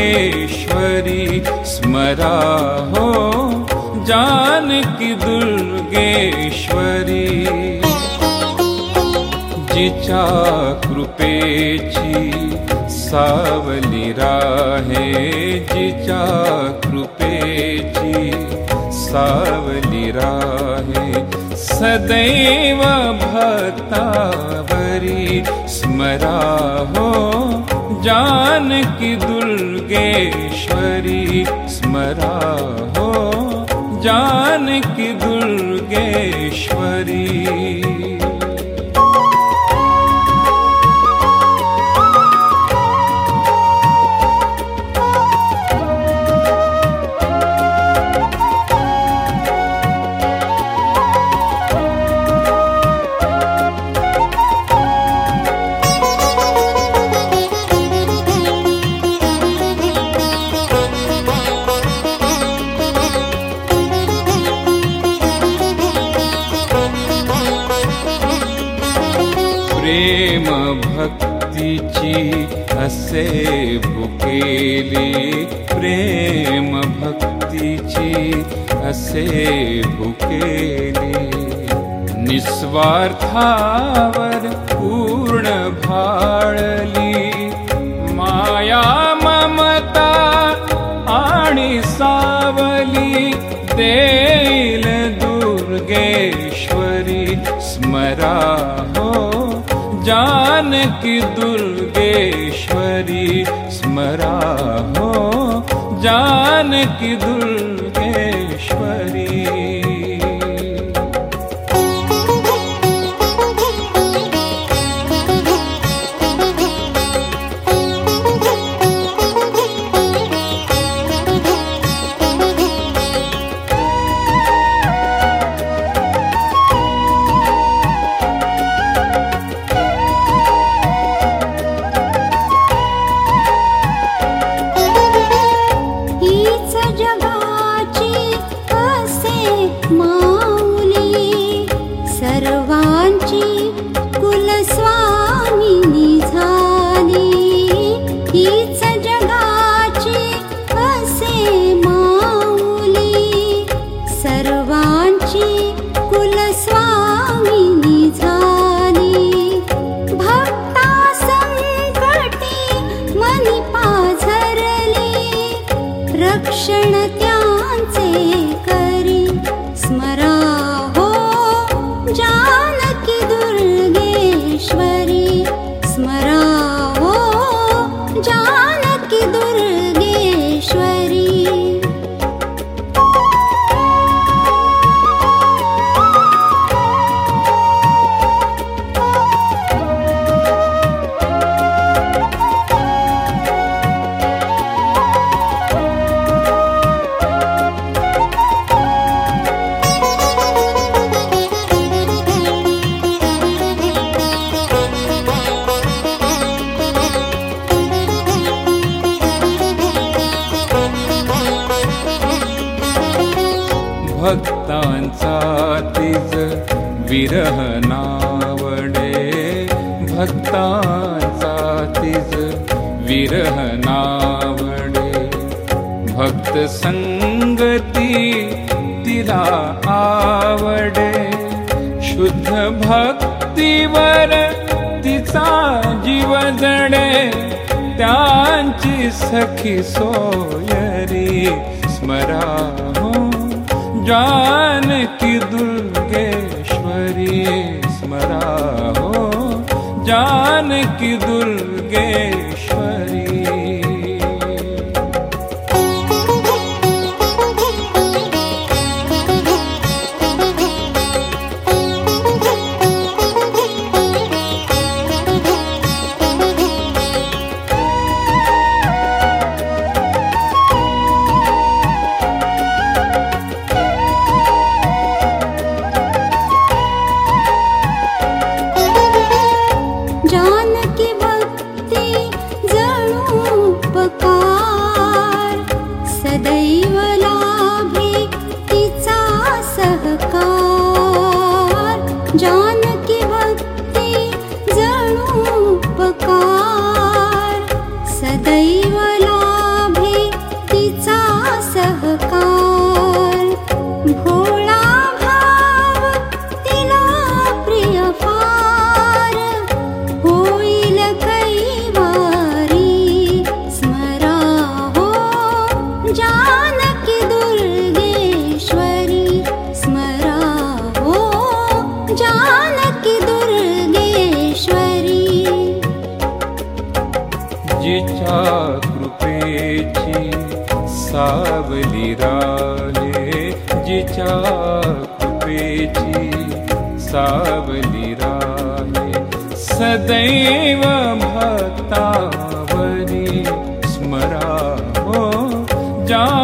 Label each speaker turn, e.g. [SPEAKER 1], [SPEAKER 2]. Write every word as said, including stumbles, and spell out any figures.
[SPEAKER 1] दुर्गेश्वरी स्मरा हो जानकी दुर्गेश्वरी। जिच्या कृपेची सावली राहे, जिच्या कृपेची सावली राहे, सदैव भक्तावरी स्मरा हो जानकी दुर्गेश्वरी स्मरा हो जानकी दुर्गेश्वरी। प्रेम भक्तीची असे भुकेली, प्रेम भक्तीची असे भुकेली, निस्वार्थावर पूर्ण भाळली, माया ममता आणि सावली देईल दुर्गेश्वरी स्मरा हो जानकी दुर्गेश्वरी स्मरा हो जानकी दुर्गेश्वरी।
[SPEAKER 2] रक्षण त्यांचे करी स्मरा हो जानकी दुर्गेश्वरी स्मरा हो जानकी दुर्गेश्वरी।
[SPEAKER 1] भक्तांचा तिज विरह नावडे, भक्तांचा तिज विरह नावडे, भक्त संगती तिला आवडे, शुद्ध भक्तीवर तिचा जीव जडे, त्यांची सखी सोयरी स्मरा हो जानकी दुर्गेश्वरी स्मरा हो जानकी दुर्गेश्वरी।
[SPEAKER 2] जानकी भक्ति
[SPEAKER 1] कृपेची सावली राहे जिच्या कृपेची सावली राहे सदैव भक्तावरी स्मरावो जा